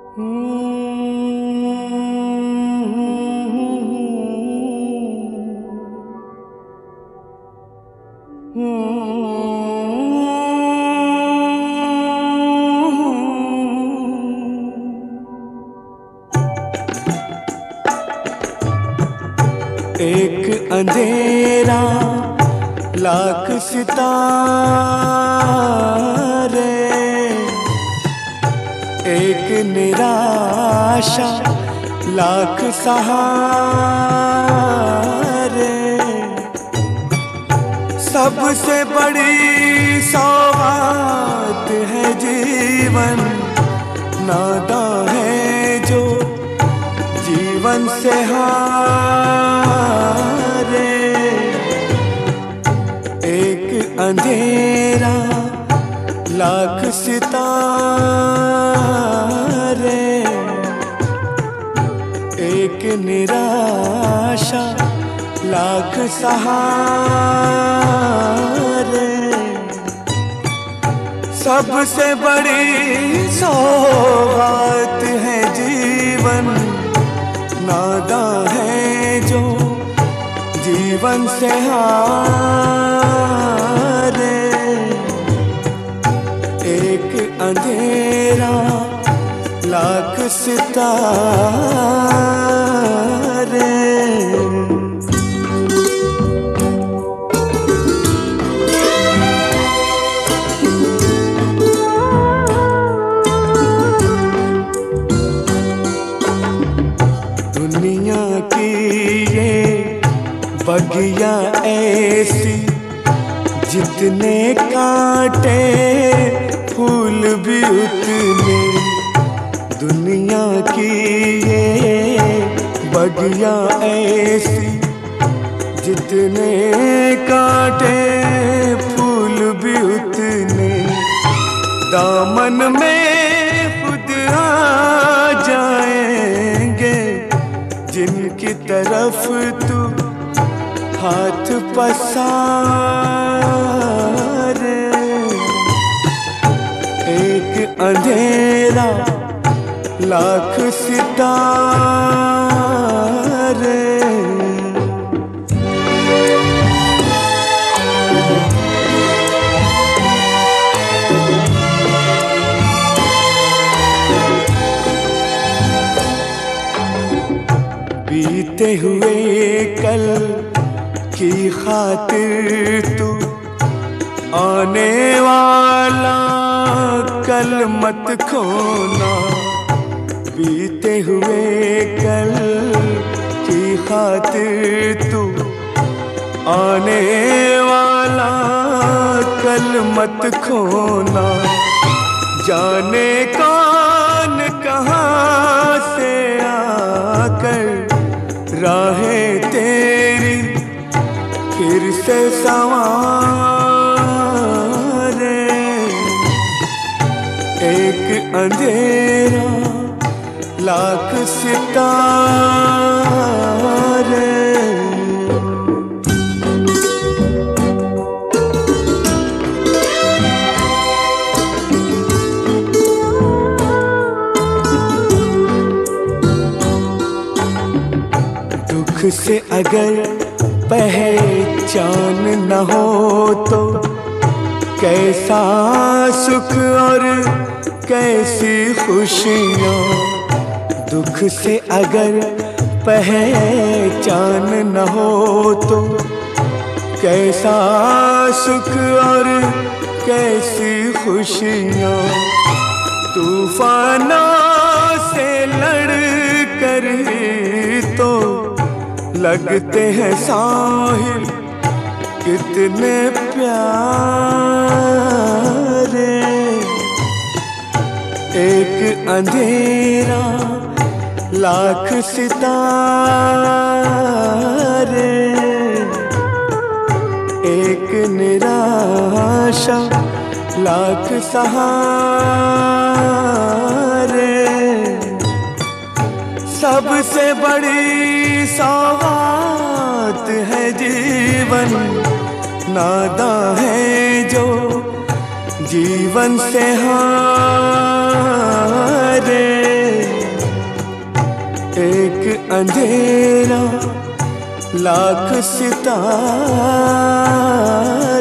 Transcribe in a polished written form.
एक अंधेरा लाख सितारे, एक निराशा लाख सहारे। सबसे बड़ी सौगात है जीवन, नादां है जो जीवन से हारे। एक अंधेरा लाख सितारे, एक निराशा लाख सहारे। सबसे बड़ी सौगात है जीवन, नादां है जो जीवन से हारे। एक अंधेरा लाख सितारे। दुनिया की ये बगिया ऐसी, जितने कांटे फूल भी उतने। दुनिया की ये बगिया ऐसी, जितने कांटे फूल भी उतने। दामन में खुद आ जाएंगे जिनकी तरफ तू हाथ पसारे। एक अंधेरा लाख सितारे। बीते हुए कल की खातिर तू आने वाला कल मत खोना। बीते हुए कल की खातिर तू आने वाला कल मत खोना। जाने कौन कहाँ से आकर राहें तेरी फिर से संवारे। एक अंधेरा लाख सितारे। दुख से अगर पहचान न हो तो कैसा सुख और कैसी खुशियाँ। दुख से अगर पहचान न हो तो कैसा सुख और कैसी खुशियाँ। तूफानों से लड़ कर तो लगते हैं साहिल कितने प्यारे। एक अंधेरा लाख सितारे, एक निराशा लाख सहारे। सबसे बड़ी सौगात है जीवन, नादां है जो जीवन से हारे। अंधेरा लाख सितारे